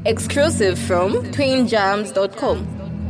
Exclusive from twinjams.com.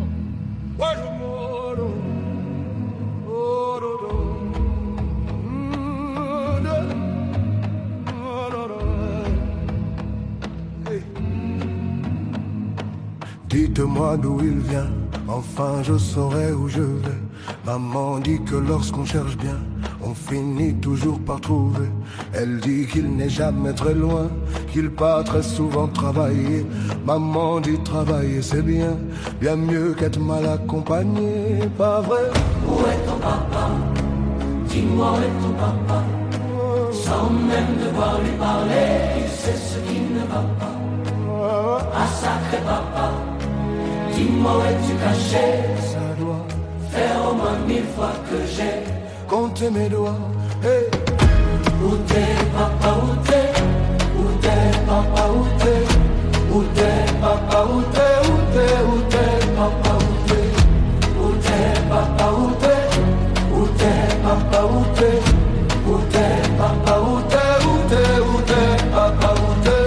Dites-moi d'où il vient, enfin je saurai où je vais. Maman dit que lorsqu'on cherche bien, on finit toujours par trouver. Elle dit qu'il n'est jamais très loin, qu'il part très souvent travailler. Maman dit travailler c'est bien, bien mieux qu'être mal accompagné, pas vrai? Où est ton papa? Dis-moi où est ton papa? Sans même devoir lui parler, il sait ce qui ne va pas. Ah sacré papa, dis-moi où es-tu caché? Ça doit faire au moins 1000 fois que j'ai compté mes doigts. Hey. Où t'es papa, où t'es? Où t'es papa, où t'es? Où t'es papa, où t'es? Où t'es, où t'es papa, où t'es? Où t'es papa, où t'es? Où t'es papa, où t'es? Où t'es papa, où t'es? Où t'es, où t'es papa, où t'es?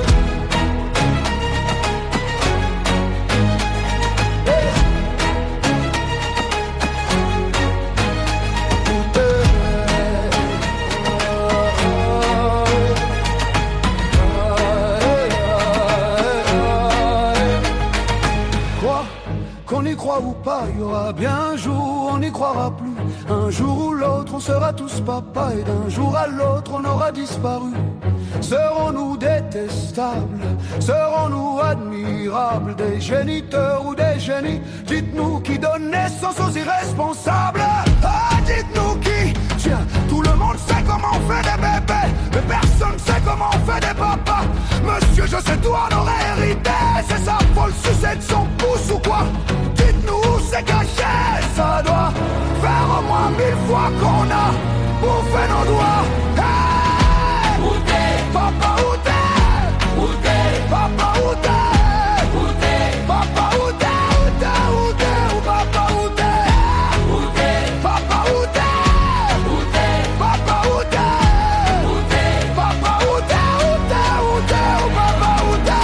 Qu'on y croit ou pas, il y aura bien un jour, on n'y croira plus. Un jour ou l'autre, on sera tous papa, et d'un jour à l'autre, on aura disparu. Serons-nous détestables? Serons-nous admirables? Des géniteurs ou des génies? Dites-nous qui donne naissance aux irresponsables. Ah, dites-nous qui? Tiens, tout le monde sait comment on fait des bébés, mais personne sait comment on fait des papas. Monsieur, je sais tout, on aurait hérité. C'est ça, faut le sucer de son pouce ou quoi? Dites-nous où c'est caché. Ça doit faire au moins 1000 fois qu'on a bouffé nos doigts. Hey! Où t'es? Papa, où t'es? Où t'es? Papa, où t'es? Où t'es? Papa, où t'es? Où t'es? Où t'es? Où papa, où t'es? Où t'es? Papa, où t'es? Où t'es? Papa, où t'es? Où t'es? Papa, où t'es? Où t'es? Où t'es? Où papa, où t'es?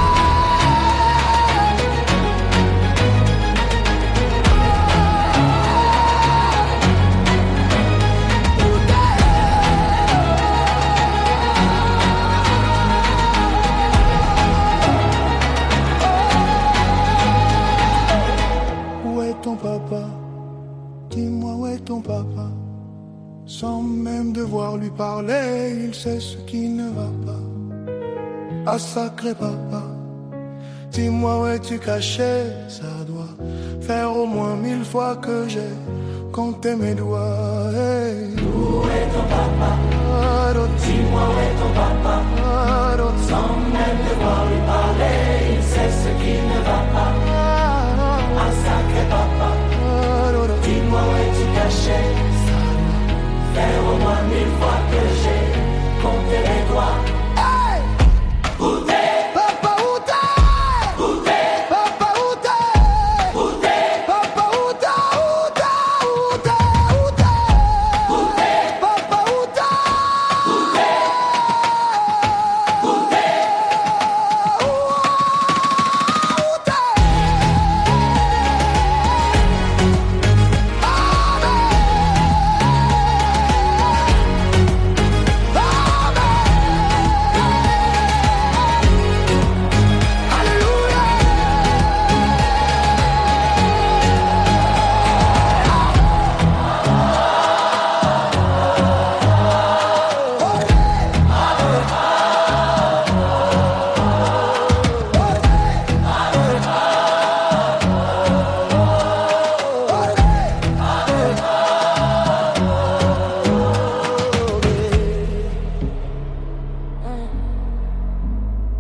Où est ton papa? Dis-moi où est ton papa? Sans même devoir lui parler, il sait ce qui ne va pas. Ah sacré papa, dis-moi où es-tu caché? Ça doit faire au moins 1000 fois que j'ai compté mes doigts. Hey. Où est ton papa? Dis-moi où est ton papa? Sans même devoir lui parler, il sait ce qui ne va pas. Ah sacré papa, dis-moi où es-tu caché? Faire au moins 1000 fois que j'ai compté les doigts. Hey! Où t'es? Papa, où t'es? Où t'es? Papa, où t'es? Où t'es? Papa, où t'es? Où t'es? Où t'es? Où t'es? Où t'es? Papa, où t'es? Où t'es? Où t'es?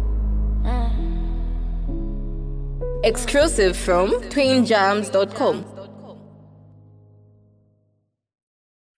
Exclusive from twinjams.com.